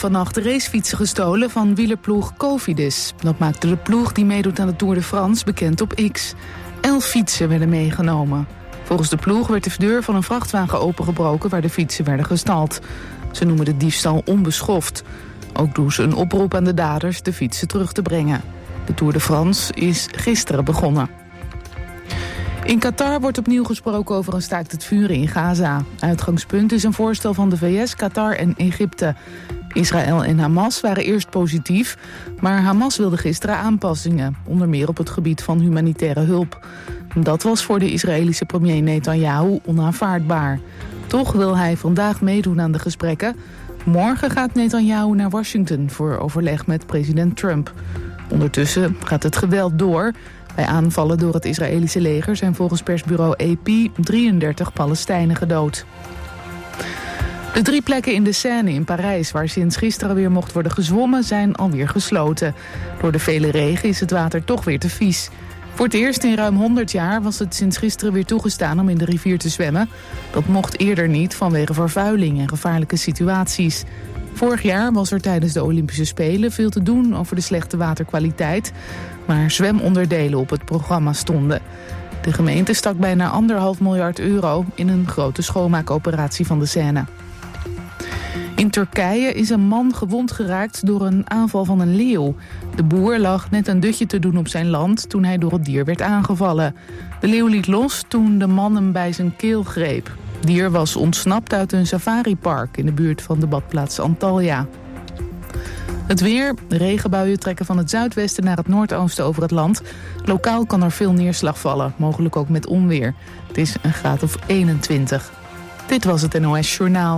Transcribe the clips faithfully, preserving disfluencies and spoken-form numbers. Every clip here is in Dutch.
vannacht racefietsen gestolen van wielerploeg Cofidis. Dat maakte de ploeg die meedoet aan de Tour de France bekend op X. Elf fietsen werden meegenomen. Volgens de ploeg werd de deur van een vrachtwagen opengebroken waar de fietsen werden gestald. Ze noemen de diefstal onbeschoft. Ook doen ze een oproep aan de daders de fietsen terug te brengen. De Tour de France is gisteren begonnen. In Qatar wordt opnieuw gesproken over een staakt het vuren in Gaza. Uitgangspunt is een voorstel van de V S, Qatar en Egypte. Israël en Hamas waren eerst positief, maar Hamas wilde gisteren aanpassingen, onder meer op het gebied van humanitaire hulp. Dat was voor de Israëlische premier Netanyahu onaanvaardbaar. Toch wil hij vandaag meedoen aan de gesprekken. Morgen gaat Netanyahu naar Washington voor overleg met president Trump. Ondertussen gaat het geweld door. Bij aanvallen door het Israëlische leger zijn volgens persbureau A P drieëndertig Palestijnen gedood. De drie plekken in de Seine in Parijs, waar sinds gisteren weer mocht worden gezwommen, zijn alweer gesloten. Door de vele regen is het water toch weer te vies. Voor het eerst in ruim honderd jaar was het sinds gisteren weer toegestaan om in de rivier te zwemmen. Dat mocht eerder niet vanwege vervuiling en gevaarlijke situaties. Vorig jaar was er tijdens de Olympische Spelen veel te doen over de slechte waterkwaliteit, maar zwemonderdelen op het programma stonden. De gemeente stak bijna anderhalf miljard euro in een grote schoonmaakoperatie van de Seine. In Turkije is een man gewond geraakt door een aanval van een leeuw. De boer lag net een dutje te doen op zijn land toen hij door het dier werd aangevallen. De leeuw liet los toen de man hem bij zijn keel greep. Het dier was ontsnapt uit een safaripark in de buurt van de badplaats Antalya. Het weer, regenbuien trekken van het zuidwesten naar het noordoosten over het land. Lokaal kan er veel neerslag vallen, mogelijk ook met onweer. Het is een graad of eenentwintig. Dit was het N O S Journaal.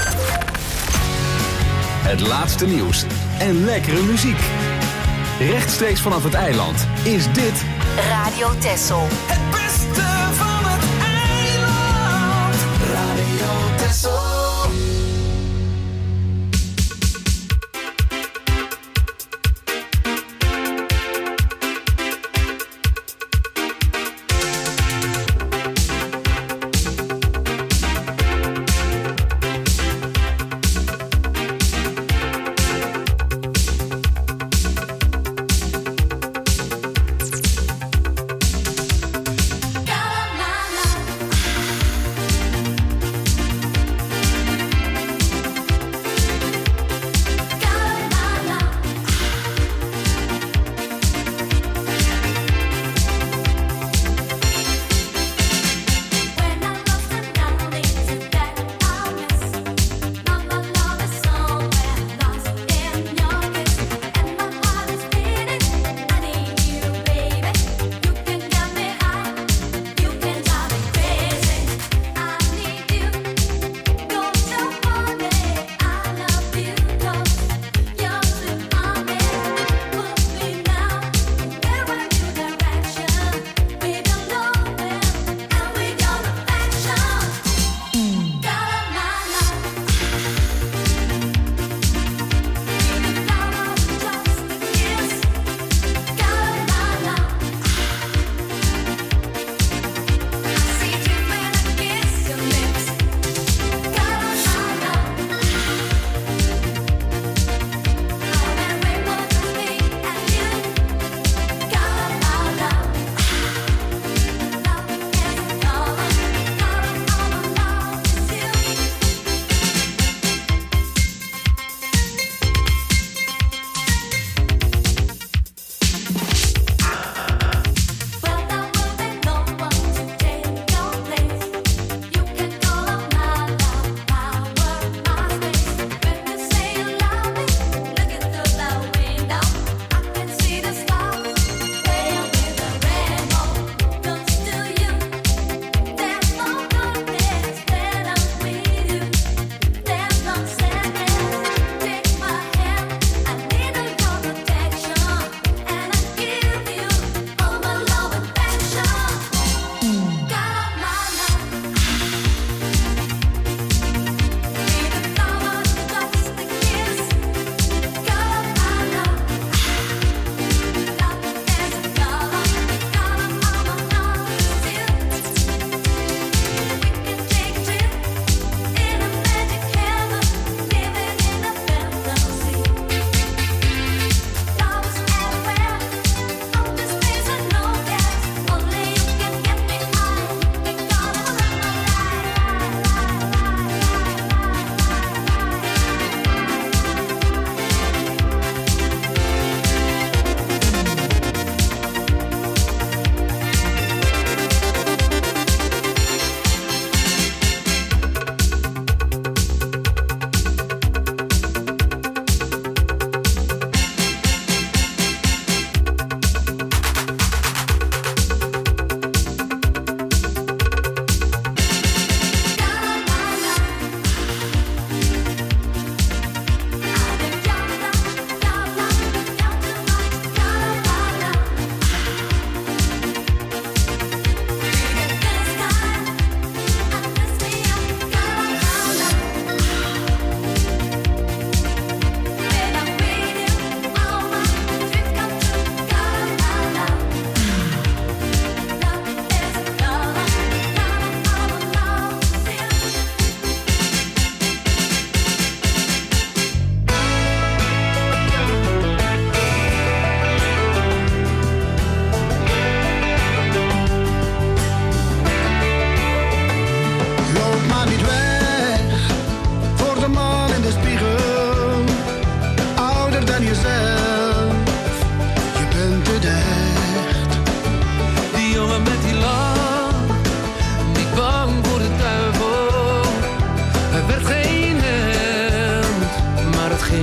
Het laatste nieuws en lekkere muziek. Rechtstreeks vanaf het eiland is dit Radio Texel. Het beste van het eiland. Radio Texel.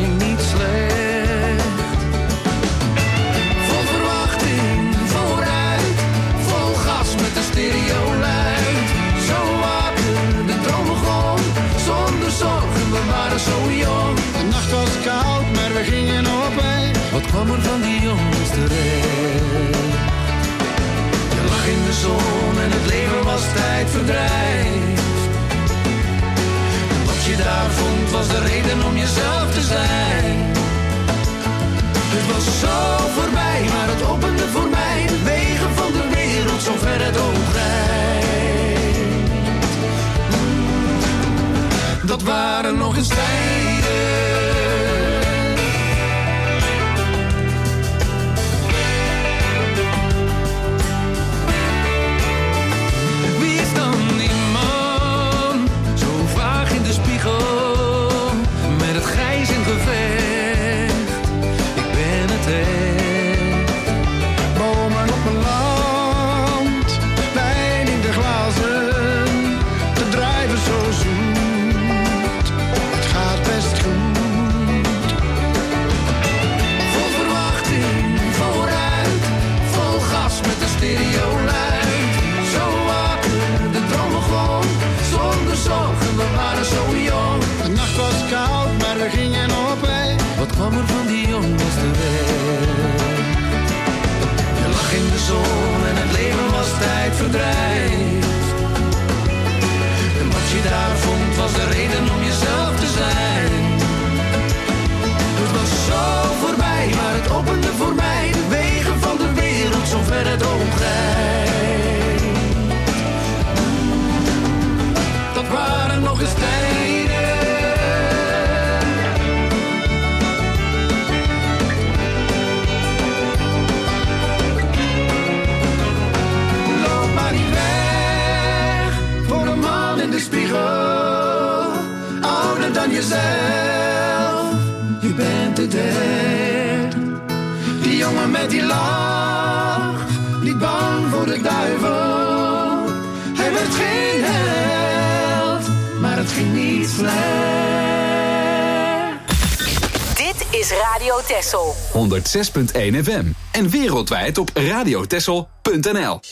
ging niet slecht. Vol verwachting, vooruit, vol gas met de stereo luid. Zo wakker, de droom begon, zonder zorgen, we waren zo jong. De nacht was koud, maar we gingen op weg. Wat kwam er van die jongens terecht? Je lag in de zon en het leven was tijdverdrijf. Wat je daar vond was de reden om jezelf te zijn. Het was zo voorbij, maar het opende voor mij de wegen van de wereld, zo ver het oog reikt. Dat waren nog eens tijden. Met het grijs in gevecht, ik ben het echt. Bomen op een land, wijn in de glazen, te drijven zo zoet, het gaat best goed. Vol verwachting, vooruit, vol gas met de stereo luid. Zo wakker, de droom begon, zonder zorgen, we waren zo jong. De nacht was koud, maar we gingen op weg. Wat kwam er van die jongens terecht? Je lag in de zon en het leven was tijdverdrijf. En wat je daar vond was de reden om jezelf te zijn. Het was zo voorbij, maar het opende voor mij de wegen van de wereld, zo ver het oog reikt. Dat waren nog eens tijden. Loop maar niet weg voor een man in de spiegel, ouder dan jezelf. Je bent het echt. Die jongen met die lach, niet bang voor de duivel. Hij werd geen held, maar het ging niet slecht. Dit is Radio Texel. honderd zes punt één F M. En wereldwijd op radiotexel punt n l.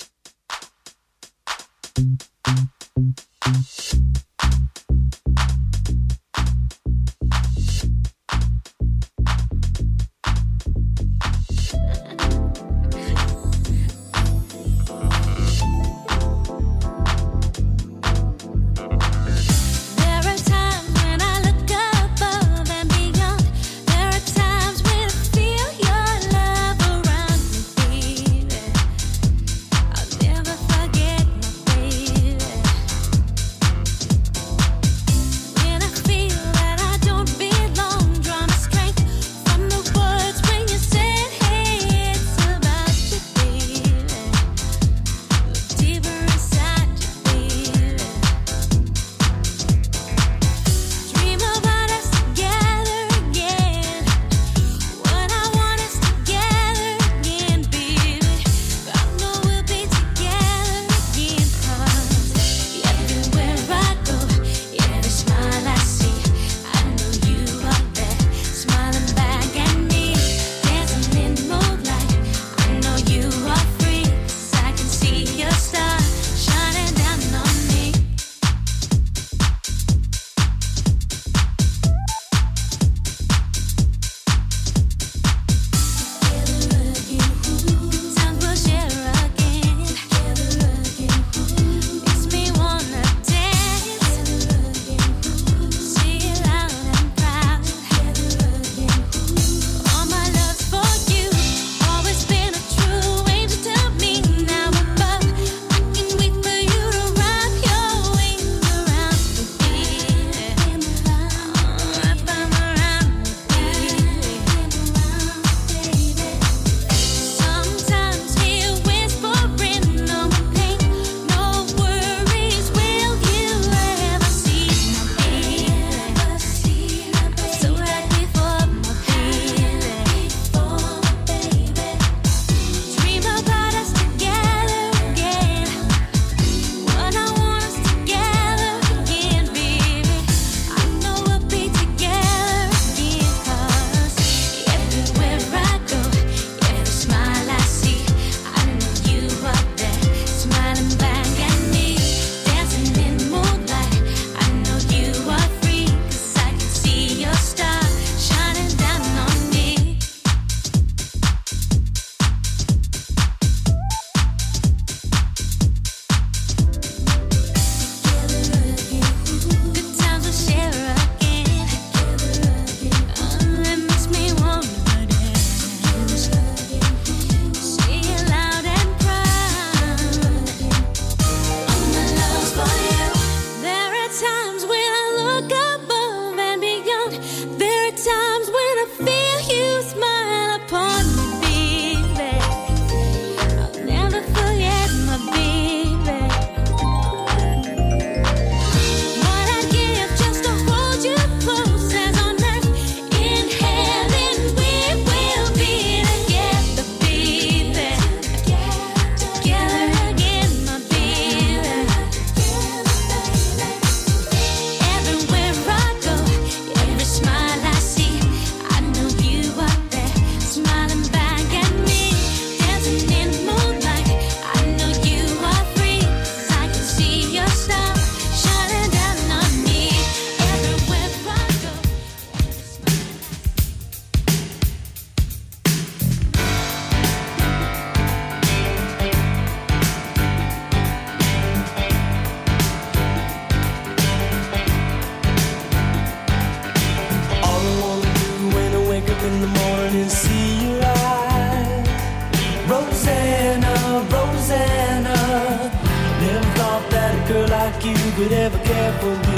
like you could ever care for me,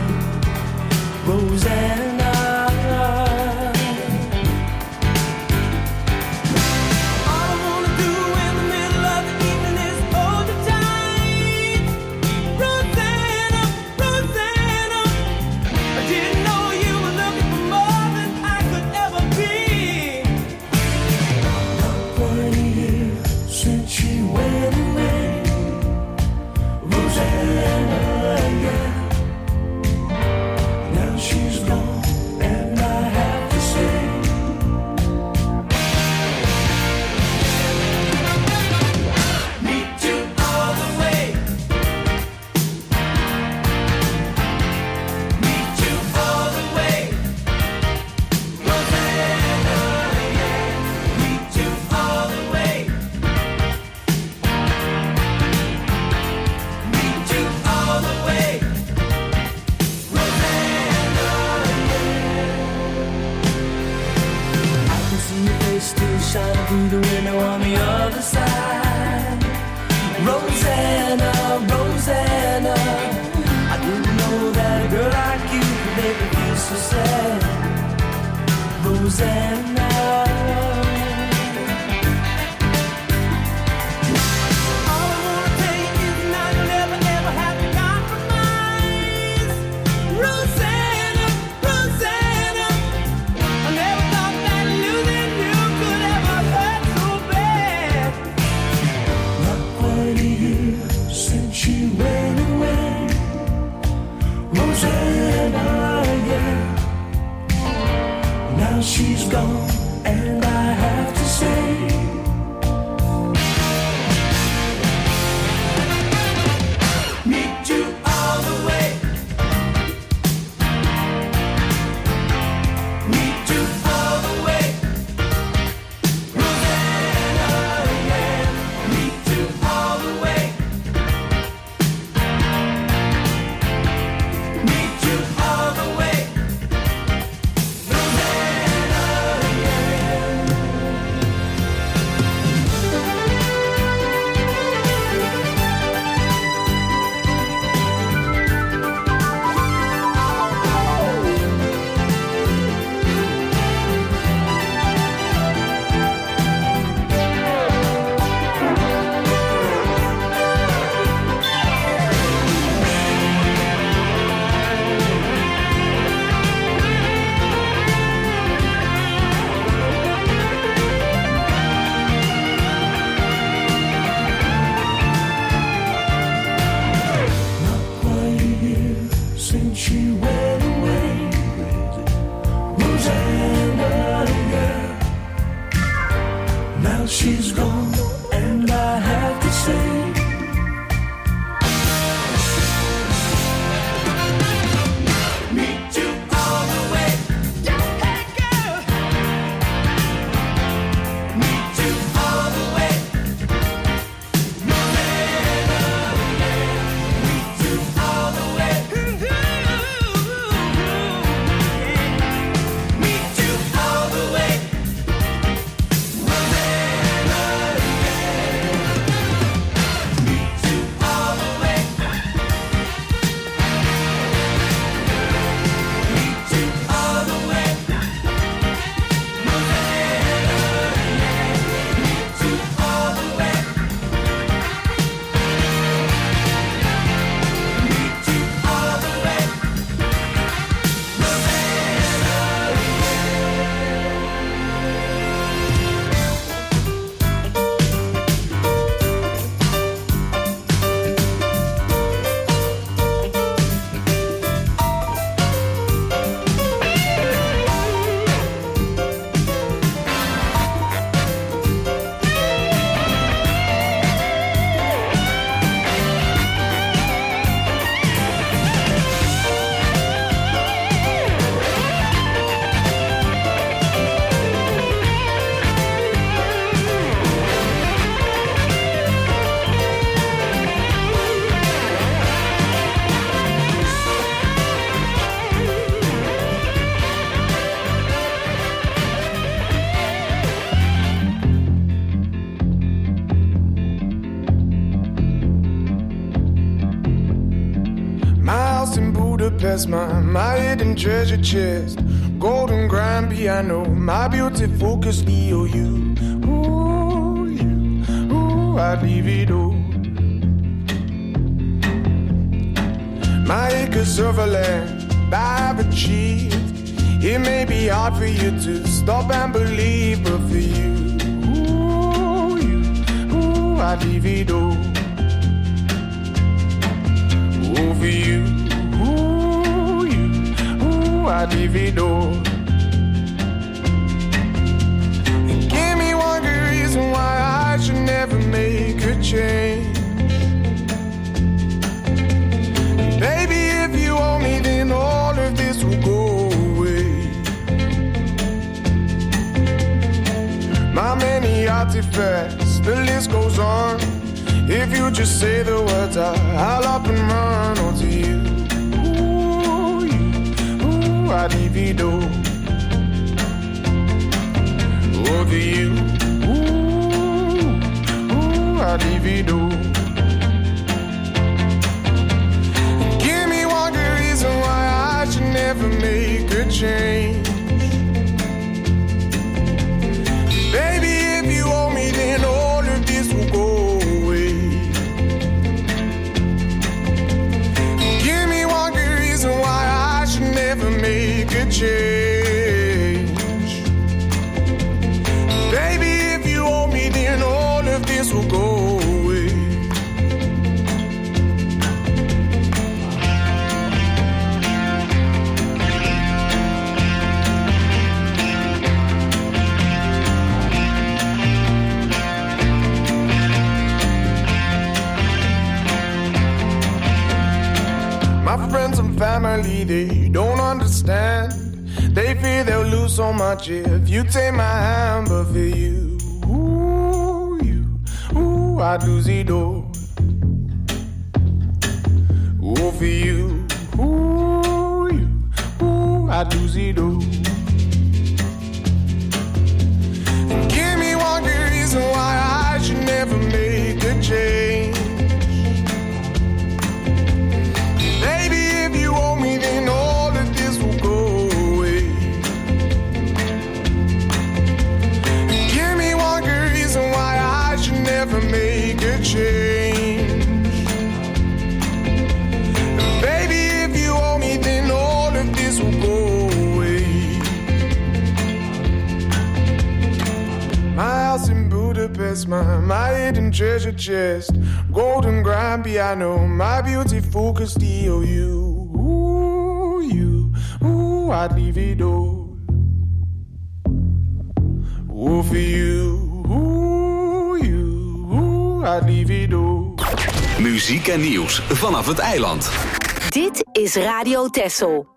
Rosanna. Budapest, my, my hidden treasure chest. Golden grand piano, my beauty focus, E O U. Ooh, you, ooh, I'd leave it all. My acres of land I've achieved. It may be hard for you to stop and believe, but for you, ooh, you, ooh, I'd leave it all. Ooh, for you, ooh, you, ooh, I'd leave it all. And give me one good reason why I should never make a change. Baby, if you owe me, then all of this will go away. My many artifacts, the list goes on. If you just say the words, I'll up and run on to you. Ooh, you, ooh, I'd divido. Over you, ooh, ooh, I'd divido. Why I should never make a change. Baby, if you owe me, then all of this will go away. Give me one good reason why I should never make a change. Baby, if you owe me, then all of this will go away. Friends and family, they don't understand. They fear they'll lose so much if you take my hand. But for you, ooh, you, ooh, I'd lose it all. Ooh, for you, ooh, you, ooh, I'd lose it all. And give me one good reason why I should never make a change. Then all of this will go away. Give me one good reason why I should never make a change. Baby, if you owe me, then all of this will go away. My house in Budapest, my, my hidden treasure chest. Golden grand piano, my beauty focused E O U. I'd leave it all. Ooh, for you, ooh, you, ooh, I'd leave it all. Muziek en nieuws vanaf het eiland. Dit is Radio Texel.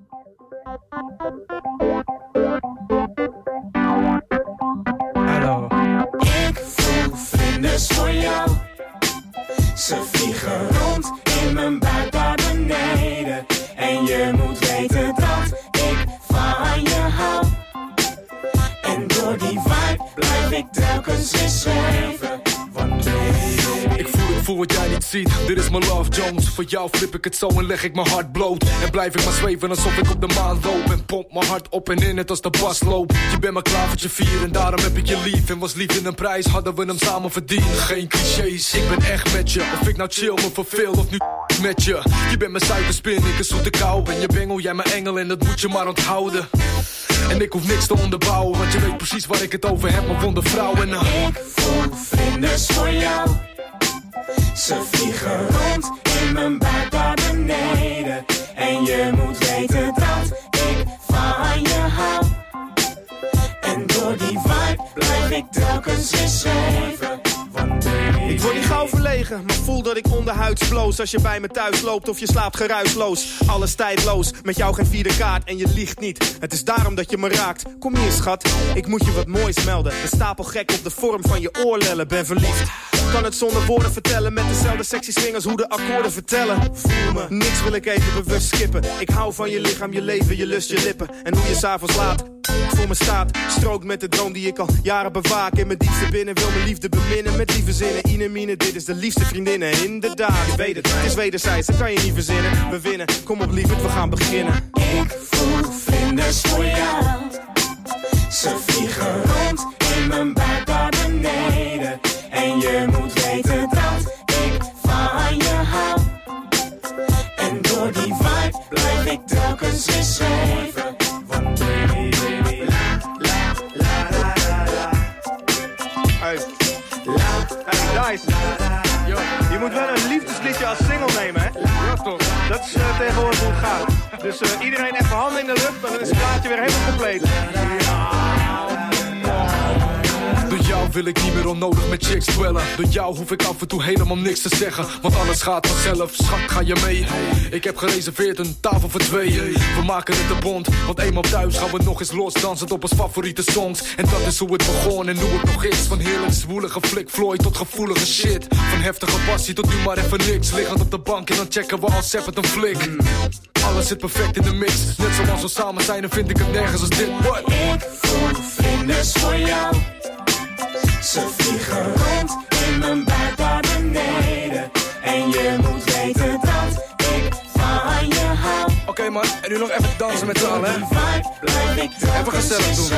Hallo. Ik voel vlinders voor jou. Ze vliegen rond in mijn buik naar beneden. En je moet weten dat ik van je hou. En door die vibe blijf ik telkens weer zweven. Want baby, ik voel het, voel wat jij niet ziet. Dit is mijn Love Jones. Voor jou flip ik het zo en leg ik mijn hart bloot. En blijf ik maar zweven alsof ik op de maan loop. En pomp mijn hart op en in het als de bas loopt. Je bent mijn klavertje vier en daarom heb ik je lief. En was lief in een prijs, hadden we hem samen verdiend. Geen clichés, ik ben echt met je. Of ik nou chill me verveel of nu met je. Je bent mijn suikerspin, ik een zoete kou. Ben je bengel, jij mijn engel en dat moet je maar onthouden. En ik hoef niks te onderbouwen, want je weet precies waar ik het over heb, mijn wonde vrouw. En uh... ik voel vlinders voor jou. Ze vliegen rond in mijn buik naar beneden. En je moet weten dat ik van je hou. En door die vibe blijf ik telkens weer zweven. Ik word niet gauw verlegen, maar voel dat ik onderhuids bloos. Als je bij me thuis loopt of je slaapt geruisloos. Alles tijdloos, met jou geen vierde kaart en je liegt niet. Het is daarom dat je me raakt. Kom hier schat, ik moet je wat moois melden. Een stapel gek op de vorm van je oorlellen, ben verliefd. Kan het zonder woorden vertellen met dezelfde sexy swingers hoe de akkoorden vertellen. Voel me, niks wil ik even bewust skippen. Ik hou van je lichaam, je leven, je lust, je lippen. En hoe je s'avonds laat voor me staat. Strookt met de droom die ik al jaren bewaak. In mijn diepste binnen wil mijn liefde beminnen. Met lieve zinnen, Ine Mine, dit is de liefste vriendinnen. Inderdaad, je weet het, het is wederzijds, dat kan je niet verzinnen. We winnen, kom op lieverd, we gaan beginnen. Ik voel vlinders voor jou. Ze vliegen rond in mijn buik naar beneden. En je moet weten dat ik van je hou. En door die vibe blijf ik telkens weer zweven. Want baby, baby, la, la, la, la, la, la. Hey, hey, Dice. Yo, je moet wel een liefdesliedje als single nemen, hè? Ja, toch. Dat is uh, tegenwoordig hoe het gaat. Dus uh, iedereen even handen in de lucht, dan is het plaatje weer helemaal compleet. Door jou wil ik niet meer onnodig met chicks dwellen. Door jou hoef ik af en toe helemaal niks te zeggen. Want alles gaat vanzelf, schat, ga je mee? Ik heb gereserveerd een tafel voor twee. We maken het een bond, want eenmaal thuis gaan we nog eens los. Dansend op ons favoriete songs. En dat is hoe het begon en hoe het nog is. Van heerlijk zwoelige Flick Floyd tot gevoelige shit. Van heftige passie tot nu maar even niks. Liggend op de bank en dan checken we als seppet een flik. Alles zit perfect in de mix. Net zoals we samen zijn, dan vind ik het nergens als dit. What? Ik voel vlinders voor jou. Ze vliegen rond in mijn buik naar beneden. En je moet weten dat ik van je hou. Oké okay, man, en nu nog even dansen met z'n allen, hè? Even gezellig doen.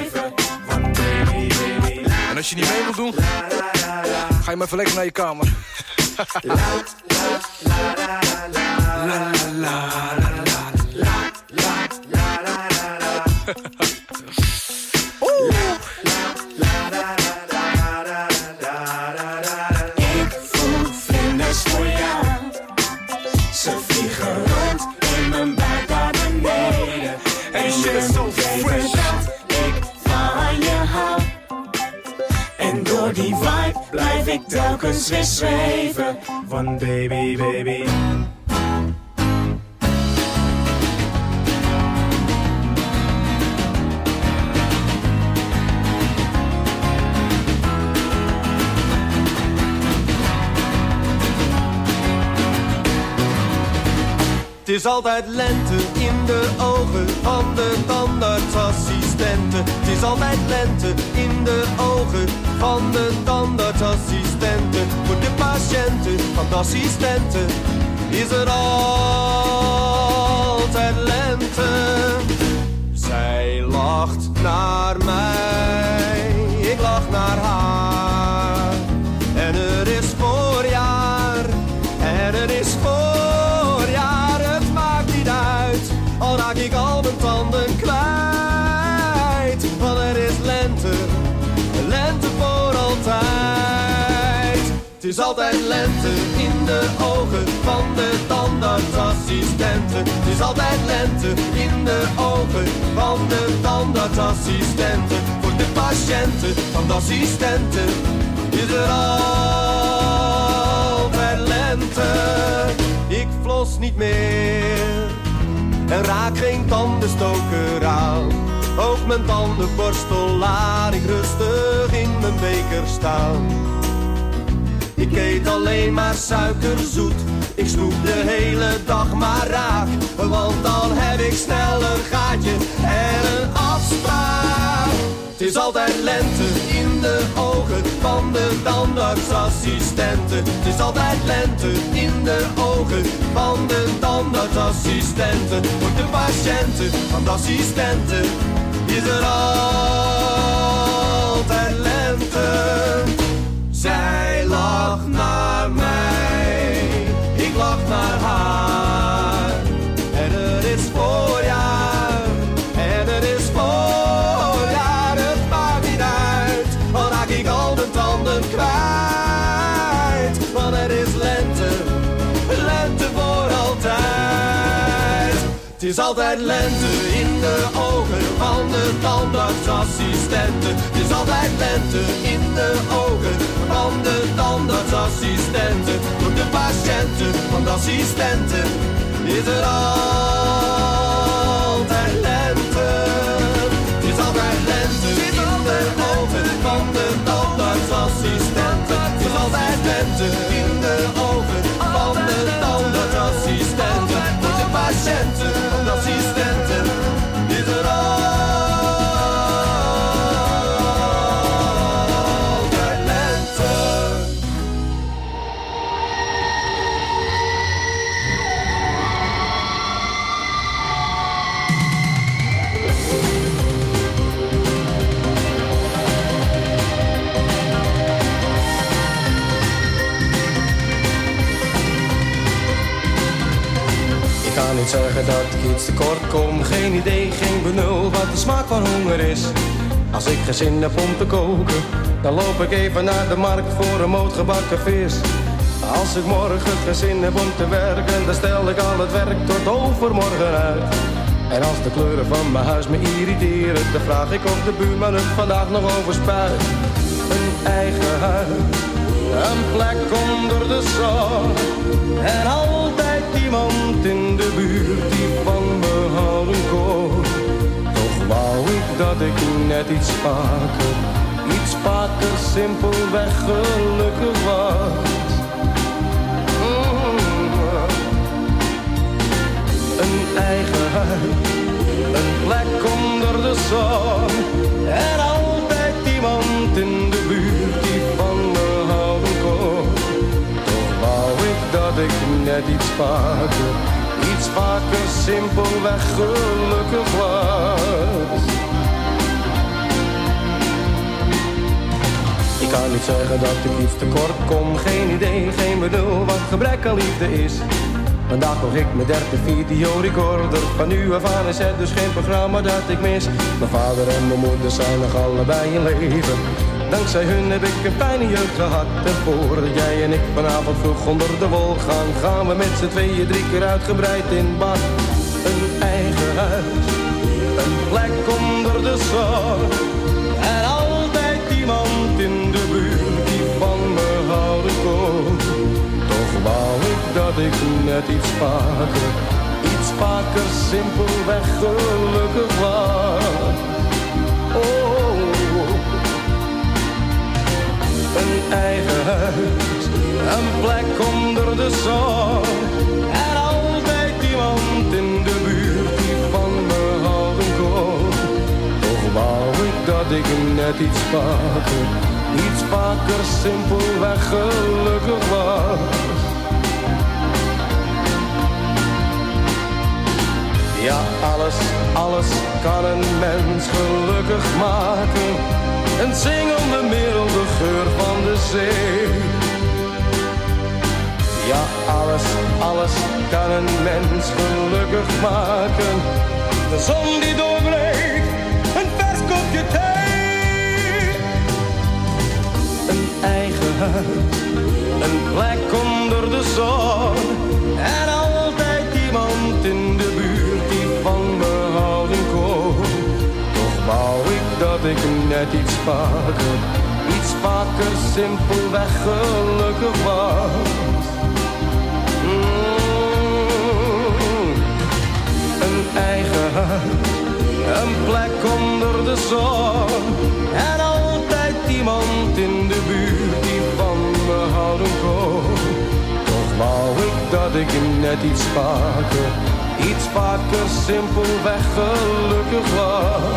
En als je niet mee wilt doen, ga je maar even lekker naar je kamer. La la la la la Ik voel vlinders voor jou. Ze vliegen rond in mijn buik naar beneden. En je moet weten dat ik van je hou. En door die vibe blijf ik telkens weer zweven. Van baby, baby. Het is altijd lente in de ogen van de tandartsassistenten. Het is altijd lente in de ogen van de tandartsassistenten. Voor de patiënten van de assistenten is er altijd lente. Zij lacht naar mij, ik lach naar haar. En er is voorjaar, en er is voorjaar. Al raak ik al mijn tanden kwijt. Want er is lente, lente voor altijd. Het is altijd lente in de ogen van de tandartsassistenten. Het is altijd lente in de ogen van de tandartsassistenten. Voor de patiënten van de assistenten is er altijd lente. Ik flos niet meer en raak geen tandenstoker aan. Ook mijn tandenborstel laat ik rustig in mijn beker staan. Ik eet alleen maar suikerzoet. Ik snoep de hele dag maar raak. Want dan heb ik snel een gaatje en een afspraak. Het is altijd lente in de ogen van de tandartsassistenten. Het is altijd lente in de ogen van de tandartsassistenten. Voor de patiënten van de assistenten is er altijd lente. Zij lacht naar mij, ik lach naar haar. En er is voorjaar, en er is voorjaar. Het maakt niet uit, al raak ik al de tanden kwijt. Want er is lente, lente voor altijd. Het is altijd lente in de ogen van de tandartsassistenten. Het is altijd lente in de ogen van de tandartsassistenten. Voor de patiënten van de assistenten is er altijd lente. Het is altijd lente in de ogen van de tandartsassistenten. Het is altijd zeggen dat ik iets te kort kom. Geen idee, geen benul wat de smaak van honger is. Als ik geen zin heb om te koken, dan loop ik even naar de markt voor een moot gebakken vis. Als ik morgen geen zin heb om te werken, dan stel ik al het werk tot overmorgen uit. En als de kleuren van mijn huis me irriteren, dan vraag ik of de buurman het vandaag nog overspuit. Een eigen huis, een plek onder de zon. En altijd iemand in de buurt die van me houden kon. Toch wou ik dat ik net iets vaker, iets vaker simpelweg gelukkig was. Een eigen huis, een plek onder de zon. En altijd iemand in de buurt die van me houden kon. Toch wou ik dat ik net iets vaker, iets vaker simpelweg gelukkig was. Ik kan niet zeggen dat ik iets tekort kom. Geen idee, geen bedoel wat gebrek aan liefde is. Vandaag nog ik mijn derde videorecorder. Van nu af aan is het dus geen programma dat ik mis. Mijn vader en mijn moeder zijn nog allebei in leven. Dankzij hun heb ik een fijne jeugd gehad. En voordat jij en ik vanavond vroeg onder de wol gaan, gaan we met z'n tweeën drie keer uitgebreid in bad. Een eigen huis, een plek onder de zon. En altijd iemand in de buurt die van me houden kon. Toch wou ik dat ik net iets vaker, iets vaker simpelweg gelukkig was. Oh, een eigen huis, een plek onder de zon. En altijd iemand in de buurt die van me houden kon. Toch wou ik dat ik net iets vaker, iets vaker simpelweg gelukkig was. Ja, alles, alles kan een mens gelukkig maken. Een zingende milde geur van de zee. Ja, alles, alles kan een mens gelukkig maken. De zon die doorbreekt, een vers kopje thee. Een eigen huis, een plek onder de zon. En altijd iemand in de buurt die van me houden kon. Toch wou ik dat ik net iets vaker, iets vaker simpelweg gelukkig was. Mm, een eigen huis, een plek onder de zon. En altijd iemand in de buurt die van me houden kon. Toch wou ik dat ik net iets vaker, iets vaker simpelweg gelukkig was.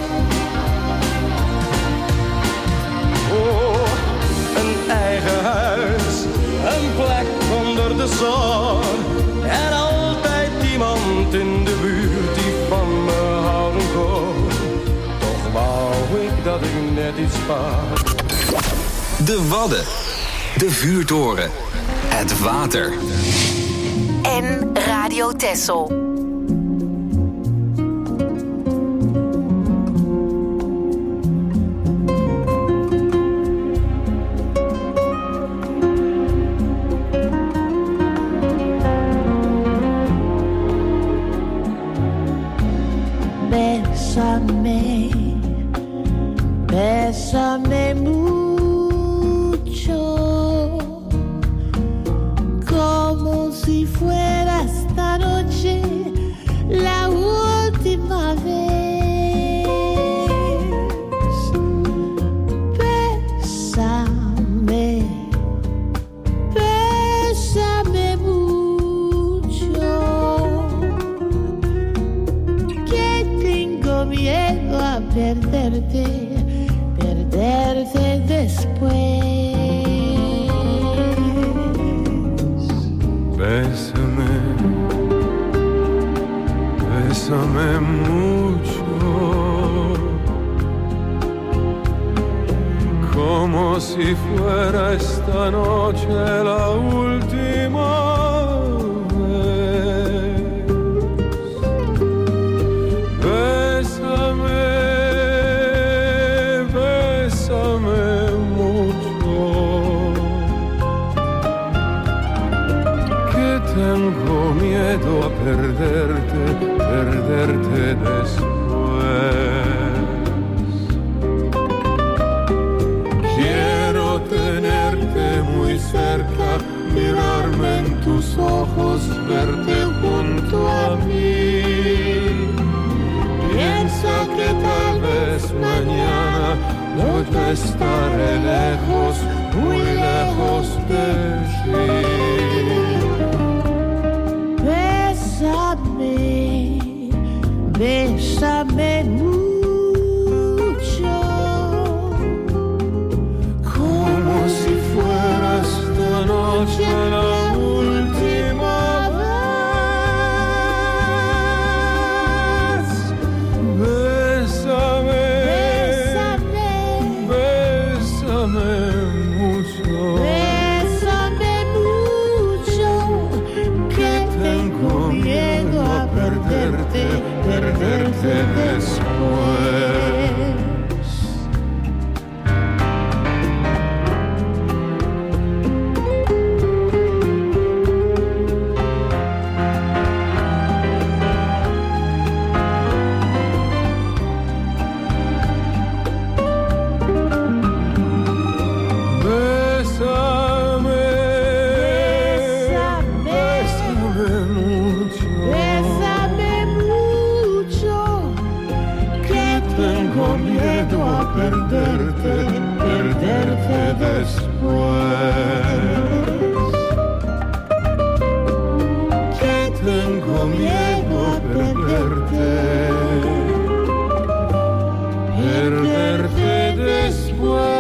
Oh, een eigen huis, een plek onder de zon. En altijd iemand in de buurt die van me houden kon. Toch wou ik dat ik net iets vaker. De Wadden, de vuurtoren, het water. En Radio Texel. Bésame, bésame mucho, como si fuera esta noche la última vez. Bésame, bésame mucho, que tengo miedo a perderte, perderte después. Bésame, bésame mucho, como si fuera esta noche la última vez. perderte, perderte después. Quiero tenerte muy cerca, mirarme en tus ojos, verte junto a mí. Piensa que tal vez mañana yo te estaré lejos, muy lejos de ti. Bésame, bésame mucho, como si fuera esta noche la última vez. Bésame, bésame, bésame mucho, bésame mucho, que tengo miedo a perderte, perderte después. Bésame, bésame mucho, bésame mucho, que tengo miedo a perderte, perderte después. Que tengo miedo a perderte, perderte después.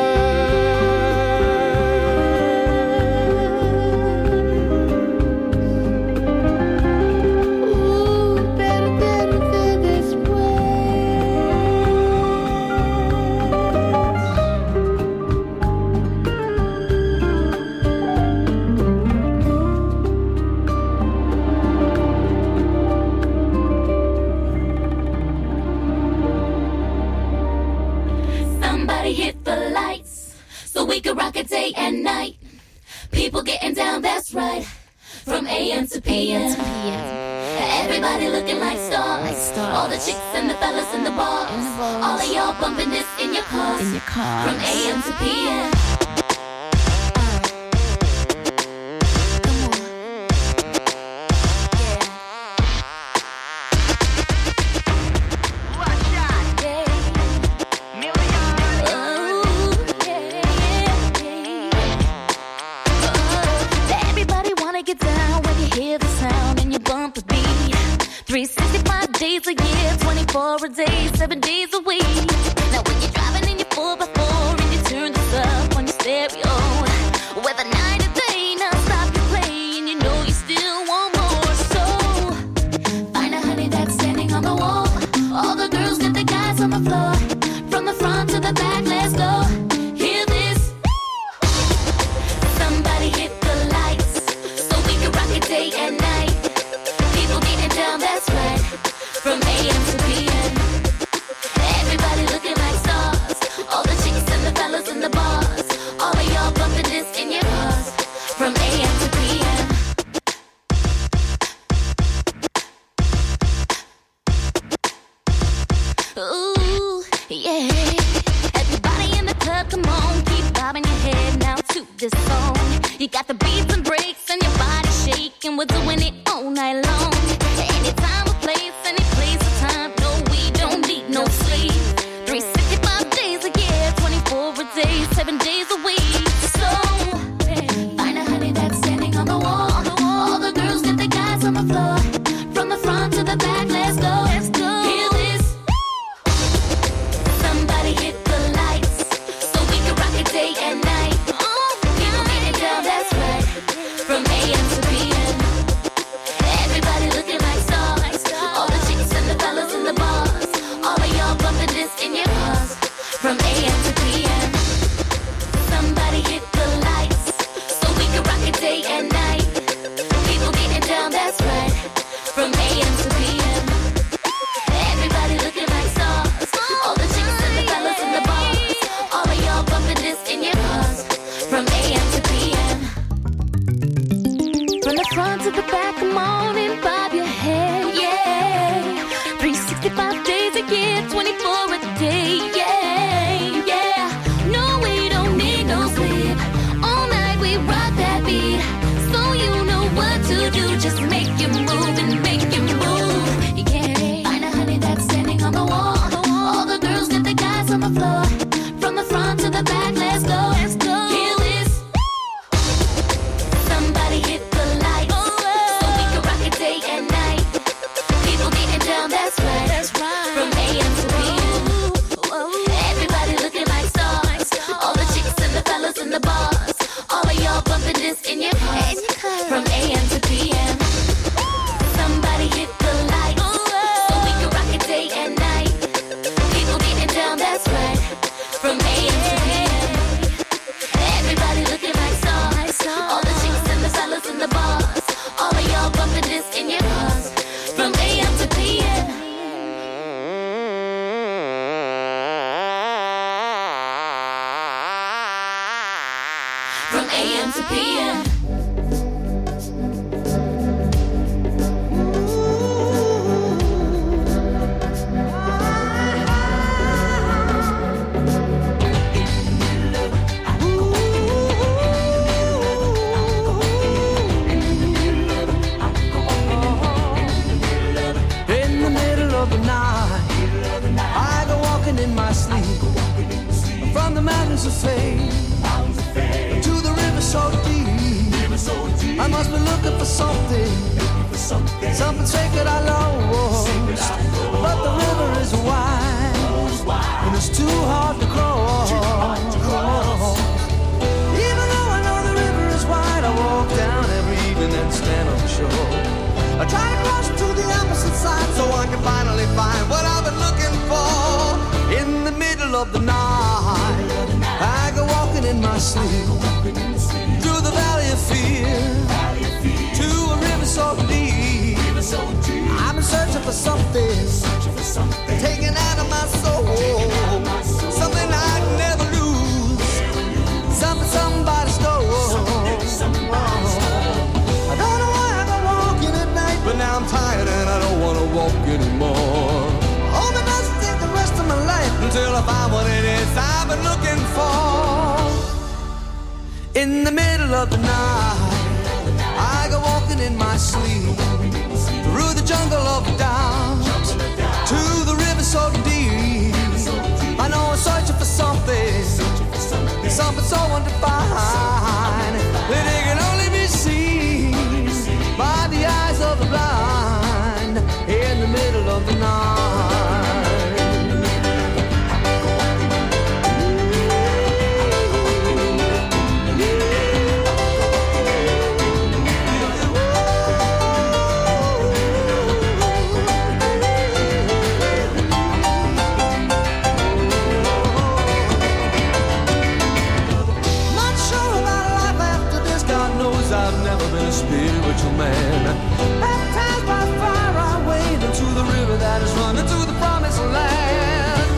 Somebody hit the lights so we could rock it day and night. People getting down, that's right. From A M to P M. Everybody looking like stars. All the chicks and the fellas in the bars. All of y'all bumping this in your cars. From A M to P M. three sixty-five days a year, twenty-four a day, seven days a week. Now when you're driving in your four by four and you turn this up on your stereo, whether night or day, now stop your play and you know you still want more. So find a honey that's standing on the wall. All the girls get the guys on the floor. From the front to the back, let's go. Hear this. Somebody hit the lights so we can rock it day and night. People getting down, that's right. From A M to P M. Everybody looking like stars. All the chicks and the fellas in the bars. All of y'all bumping this in your cars. From A M to P M. ooh, yeah. Everybody in the club, come on, keep bobbing your head now to this song. You got the beats and breaks and your body shaking. We're doing it all night long. Anytime, a place, any place, a time. No, we don't need no sleep. three sixty-five days a year, twenty-four a day, seven days a week. So find a honey that's standing on the wall. All the girls get the guys on the floor. From the front to the back, let's go. Let's go. Hear this. Somebody hit the lights so we can rock it day and night. People getting down, that's right. From A M to P M. Everybody From A M to P M. Everybody looking like stars. All the chicks and the fellas in the bars. All of y'all bumping this in your cars. From A M to P M. From A M to P M. Of fame, to the river so deep. I must be looking for something, something sacred I lost. But the river is wide, and it's too hard to cross. Even though I know the river is wide, I walk down every evening and stand on the shore. I try to cross to the opposite side so I can finally find what I've been looking for. In the middle of the night, I go walking in my sleep through the valley of fear to a river so deep. I'm searching for something taken out of my soul, something I'd never lose, something somebody stole. I don't know why I go walking at night, but now I'm tired and I don't want to walk anymore. Until I find what it is I've been looking for. In the middle of the night, I go walking in my sleep through the jungle of doubt to the river so deep. I know I'm searching for something, something so undefined that it can only be seen by the eyes of the blind. In the middle of the night. Spiritual man, baptized by fire, I wade into the river that is running to the promised land.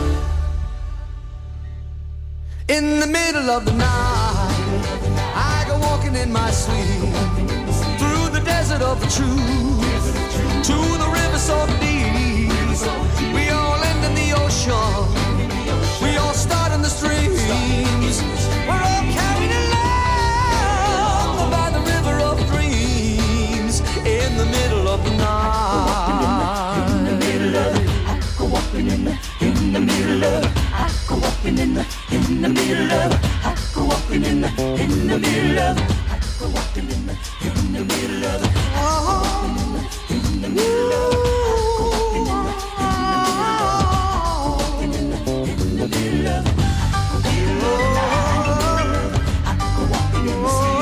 In the middle of the night, I go walking in my sleep through the desert of the truth to the river so deep. We all end in the ocean, we all start in the streams. We're all carried along by the river of dreams. In the middle of the night, in the middle of it, I go walking in the, in the middle of it, I go walking in the, in the middle of it, I go walking in the, in the middle of it, I go walking in the, in the middle of it, oh, in the middle of it, I go walking in the, in the middle of it, I go walking in the sea.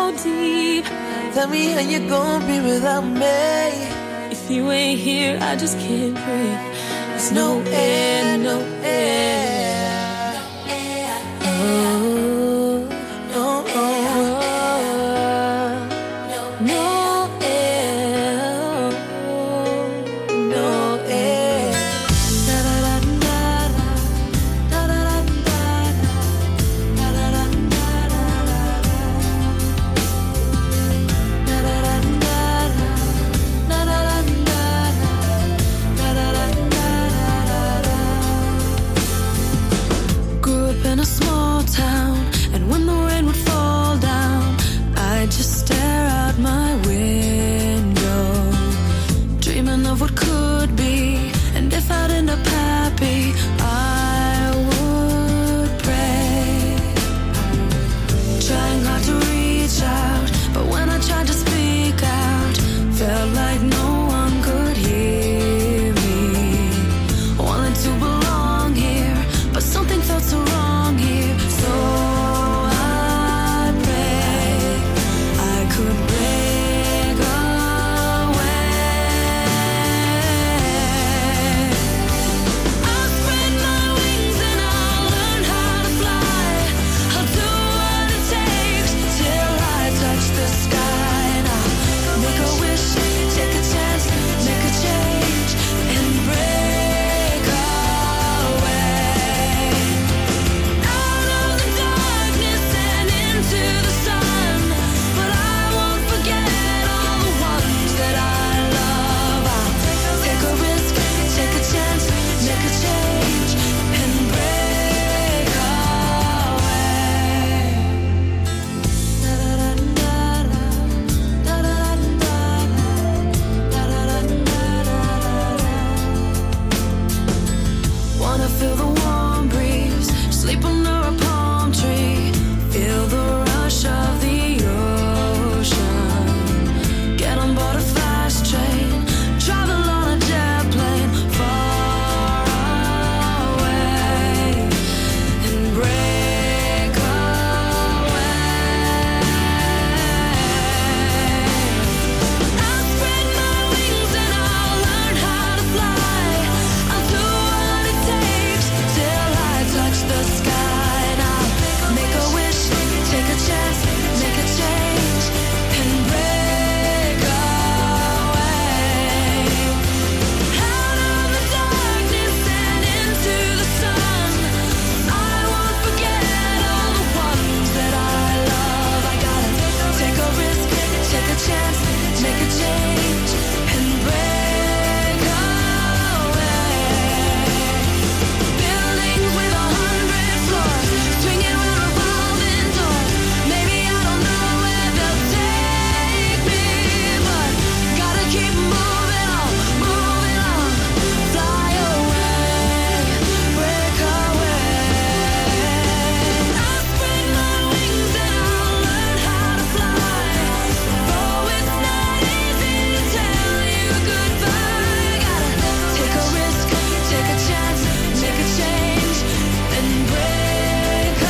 so deep. Tell me how you gonna be without me. If you ain't here, I just can't breathe. There's no air, no air. Oh, no air. No air. No air. Da da da da da da da da da da in a small town, and when the rain would fall down, I'd just stare out my window, dreaming of what could be. And if I'd end up happy, I would pray, trying hard to reach out, but when I tried to speak out, felt like no one could hear me. Wanted to belong here, but something felt so wrong. So I pray I could break away. I'll spread my wings and I'll learn how to fly. I'll do what it takes till I touch the sky. And I'll make a wish, take a chance, make a change, and break away. Feel the warm breeze, sleep under a palm tree, feel the rush of the ocean, get on board a fast train, travel on a jet plane, far away, and break away. I'll spread my wings and I'll learn how to fly. I'll do what it takes till I touch the sky. And I'll make a wish, take a chance, make a change, and break away. Out of the darkness and into the sun, I won't forget all the ones that I love. I gotta take a risk, take a chance, make a change, and break away. Buildings with a hundred floors, swinging with revolving doors. Maybe I don't know where they'll take me, but gotta keep moving on, moving on. Fly away, break away. I'll spread my wings and I'll learn how to fly. Though it's not easy to tell you goodbye, gotta take a risk, take a chance, make a change, and break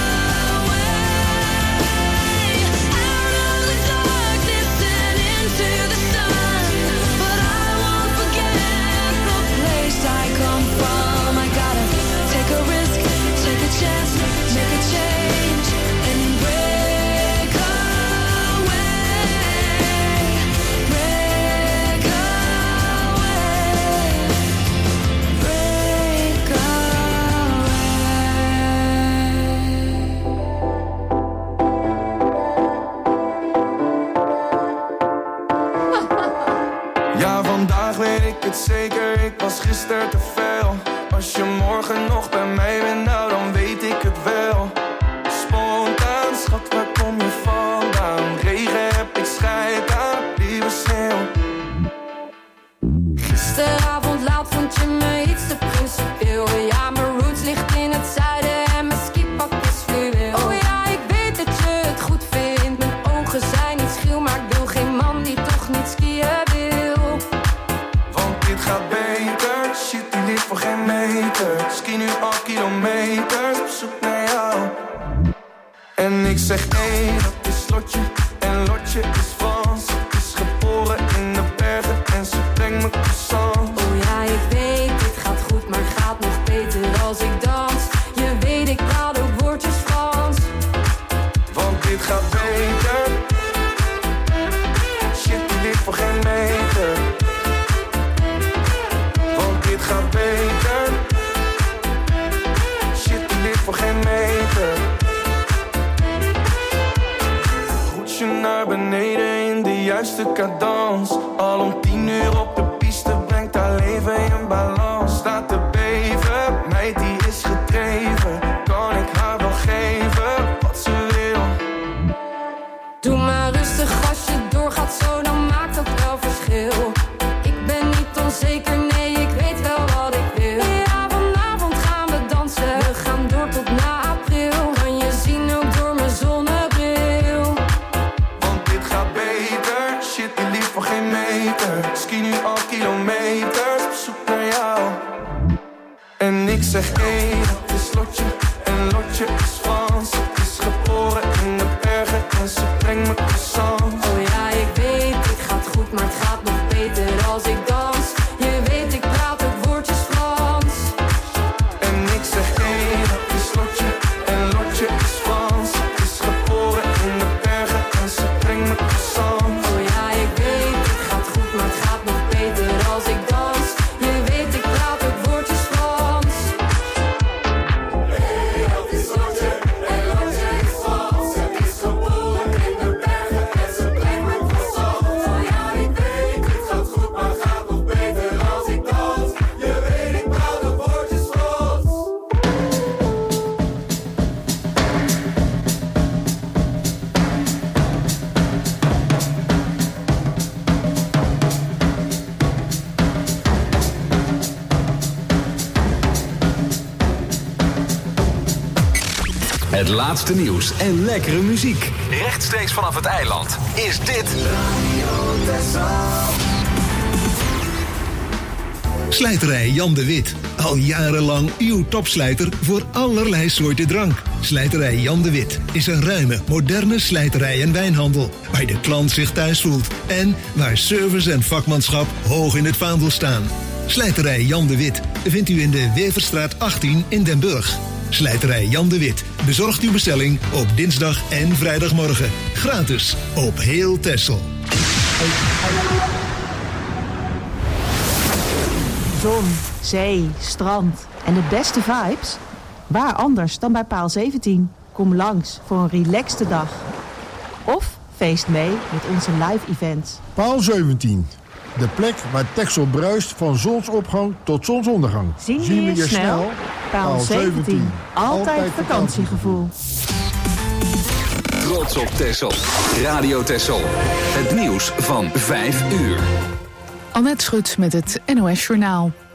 away. Out of the darkness and into the sun, but I won't forget the place I come from. I gotta take a risk, take a chance, make a change, and break away. Break away. Break Ja, vandaag weet ik het zeker, ik was gisteren te veel. Als je morgen nog bij mij bent, nou dan weet ik het wel. Spontaan, schat, waar kom je vandaan? Regen heb ik scheid aan, lieve sneeuw. Gisteravond laat vond je me iets te principieel. Ja, mijn roots ligt in het zuiden en mijn skipak is fluweel. Oh ja, ik weet dat je het goed vindt. Mijn ogen zijn niet schil, maar ik wil geen man die toch niet skiën wil. Want dit gaat beter, shit die ligt voor geen meter. Ski nu al kilometers op zoek naar jou. En ik zeg nee, dat is slotje. voor geen meter. Roet je naar beneden in de juiste cadans. Al om tien uur op de piste brengt haar leven in balans. Staat te beven, meid die is gedreven. Kan ik haar wel geven wat ze wil? Doe maar rustig als je doorgaat zo, dan maakt dat wel verschil. Ik ben niet onzeker, nee, ik weet wel wat ik wil. Ja, vanavond gaan we dansen, we gaan door tot na april. Kan je zien ook door mijn zonnebril. Want dit gaat beter, shit die lief voor geen meter. Ski nu al kilometers op zoek naar jou. En ik zeg hey, dat is Lotje en Lotje is Frans. Ze is geboren in de bergen en ze brengt me croissants. Oh ja, ik weet, het gaat goed, maar het gaat nog beter als ik dans. Je weet, ik praat ook woordjes Frans. En ik zeg hey, dat is Lotje en Lotje is Frans. Ze is geboren in de bergen en ze brengt me croissants. Oh ja, ik weet, het gaat goed, maar het gaat nog beter als ik dans. Je weet, ik praat ook woordjes Frans. Hey, dat is Lotje en Lotje is Frans. Ze is geboren in de bergen en ze brengt me croissants. Oh ja, ik weet, het gaat goed, maar het gaat nog beter als ik dans. Je weet, ik praat ook woordjes Frans. Het laatste nieuws en lekkere muziek. Rechtstreeks vanaf het eiland is dit Slijterij Jan de Wit. Al jarenlang uw topslijter voor allerlei soorten drank. Slijterij Jan de Wit is een ruime, moderne slijterij en wijnhandel. Waar de klant zich thuis voelt. En waar service en vakmanschap hoog in het vaandel staan. Slijterij Jan de Wit vindt u in de Weverstraat achttien in Den Burg. Slijterij Jan de Wit bezorgt uw bestelling op dinsdag en vrijdagmorgen. Gratis op heel Texel. Zon, zee, strand en de beste vibes? Waar anders dan bij Paal zeventien? Kom langs voor een relaxte dag. Of feest mee met onze live events. Paal zeventien. De plek waar Texel bruist van zonsopgang tot zonsondergang. Zien we je snel? Paal zeventien. Altijd vakantiegevoel. Trots op Texel. Radio Texel. Het nieuws van vijf uur. Annette Schut met het N O S Journaal.